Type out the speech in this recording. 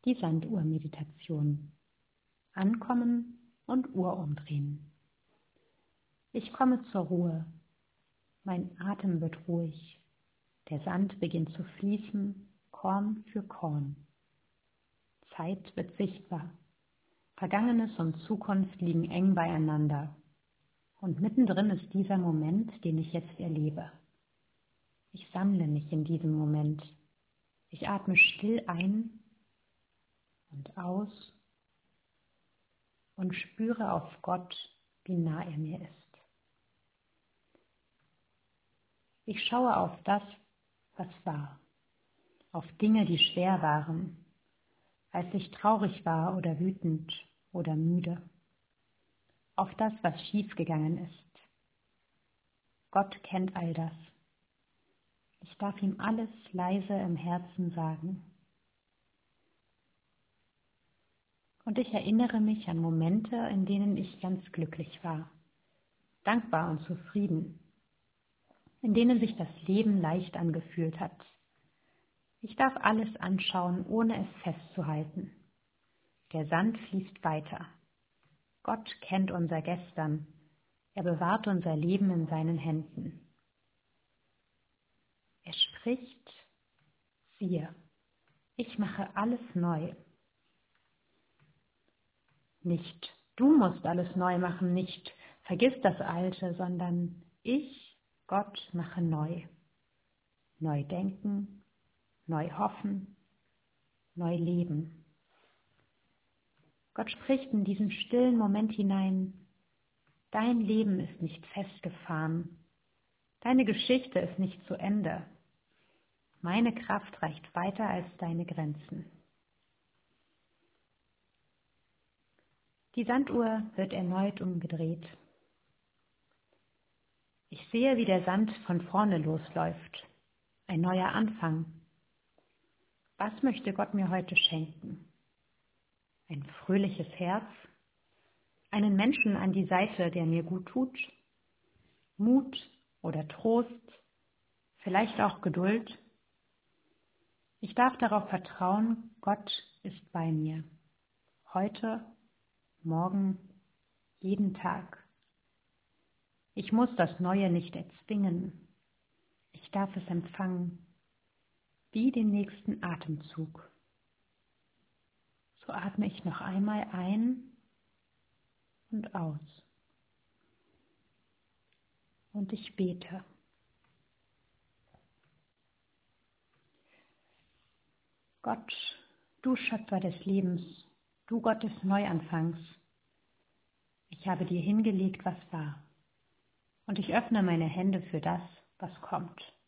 Die Sanduhr-Meditation. Ankommen und Uhr umdrehen. Ich komme zur Ruhe. Mein Atem wird ruhig. Der Sand beginnt zu fließen, Korn für Korn. Zeit wird sichtbar. Vergangenes und Zukunft liegen eng beieinander. Und mittendrin ist dieser Moment, den ich jetzt erlebe. Ich sammle mich in diesem Moment. Ich atme still ein und aus und spüre auf Gott, wie nah er mir ist. Ich schaue auf das, was war, auf Dinge, die schwer waren, als ich traurig war oder wütend oder müde, auf das, was schiefgegangen ist. Gott kennt all das. Ich darf ihm alles leise im Herzen sagen. Und ich erinnere mich an Momente, in denen ich ganz glücklich war, dankbar und zufrieden, in denen sich das Leben leicht angefühlt hat. Ich darf alles anschauen, ohne es festzuhalten. Der Sand fließt weiter. Gott kennt unser Gestern. Er bewahrt unser Leben in seinen Händen. Er spricht, siehe, ich mache alles neu. Nicht, du musst alles neu machen, nicht, vergiss das Alte, sondern ich, Gott, mache neu. Neu denken, neu hoffen, neu leben. Gott spricht in diesen stillen Moment hinein, dein Leben ist nicht festgefahren, deine Geschichte ist nicht zu Ende. Meine Kraft reicht weiter als deine Grenzen. Die Sanduhr wird erneut umgedreht. Ich sehe, wie der Sand von vorne losläuft. Ein neuer Anfang. Was möchte Gott mir heute schenken? Ein fröhliches Herz? Einen Menschen an die Seite, der mir gut tut? Mut oder Trost? Vielleicht auch Geduld? Ich darf darauf vertrauen, Gott ist bei mir. Heute, morgen, jeden Tag. Ich muss das Neue nicht erzwingen. Ich darf es empfangen, wie den nächsten Atemzug. So atme ich noch einmal ein und aus. Und ich bete. Gott, du Schöpfer des Lebens, du Gott des Neuanfangs, ich habe dir hingelegt, was war, und ich öffne meine Hände für das, was kommt.